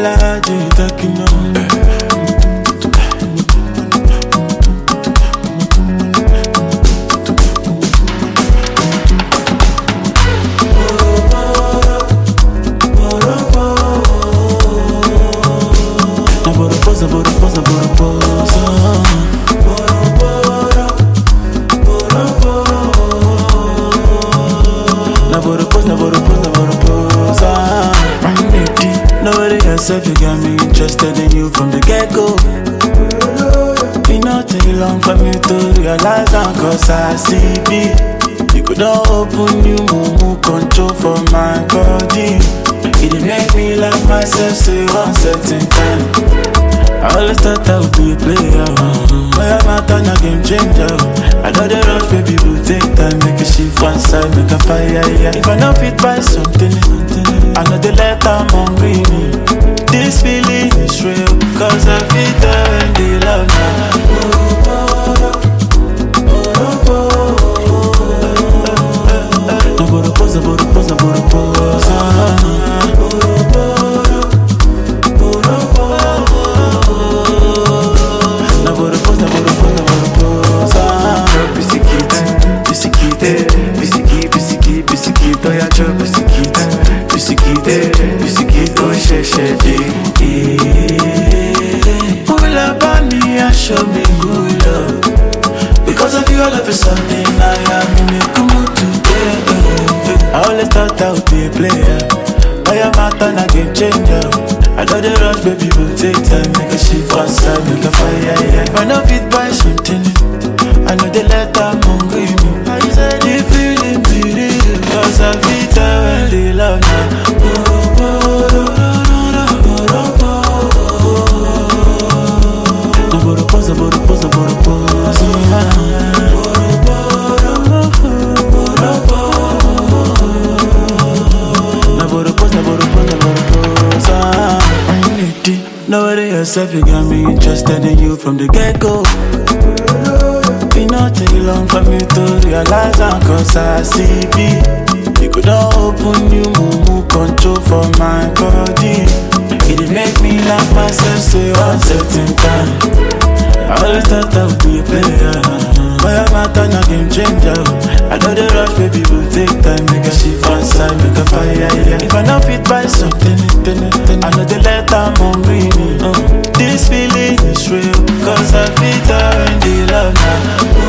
Alaji Tekino. Nobody else if you got me interested in you from the get-go. It not take long for me to realize that, cause I see it. You could not open you, move control for my body. It didn't make me like myself, say one certain time. I always thought I would be a player, but I'm not on a game changer. I know the rush, baby, will take time. Make a shift one side, make a fire, yeah. If I not fit by something, I know the let I'm hungry. This feeling is real, cause I feel there when they love now. Show me good love. Because of you all of a sudden I am in a good mood together. I always thought I would be a player, but I'm out on a game changer. I know the rush, baby, will take time. Make a shift one side, make a fire, yeah. If I know fit by something, I know they let I'm hungry me. I said the feeling be real, cause I feel that when they love now. Nobody else if you got me interested in you from the get-go. It not take long for me to realize that, cause I see it. You could not open you, move control for my body. It did make me like myself, say one certain time. I always thought I would be a player, but I'm not on a game changer. I know the rush, baby, will take time. Make a shift one side, make a fire, yeah. If I not fit by something, I know the let I'm hungry me. This feeling is real, cause I feel that when they love now.